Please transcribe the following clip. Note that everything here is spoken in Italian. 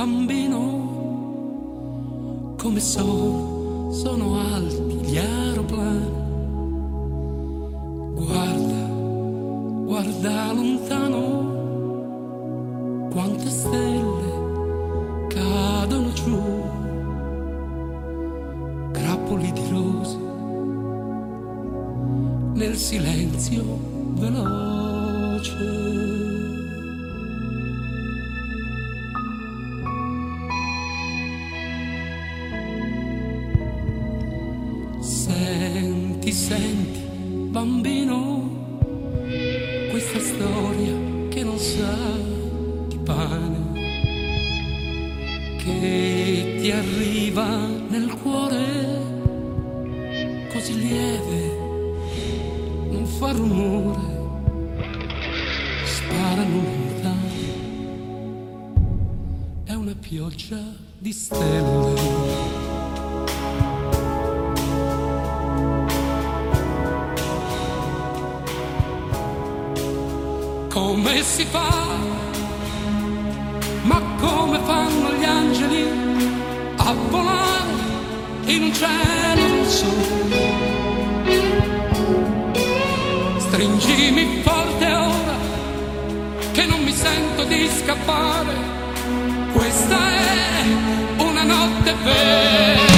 bambino, come sono alti gli aeroplani. Guarda lontano, quante stelle cadono giù, grappoli di rose nel silenzio veloce. Senti, bambino, questa storia che non sa di pane, che ti arriva nel cuore così lieve, non fa rumore, sparano lontano, è una pioggia di stelle. Come si fa? Ma come fanno gli angeli a volare in un cielo rosso? Stringimi forte ora che non mi sento di scappare. Questa è una notte vera.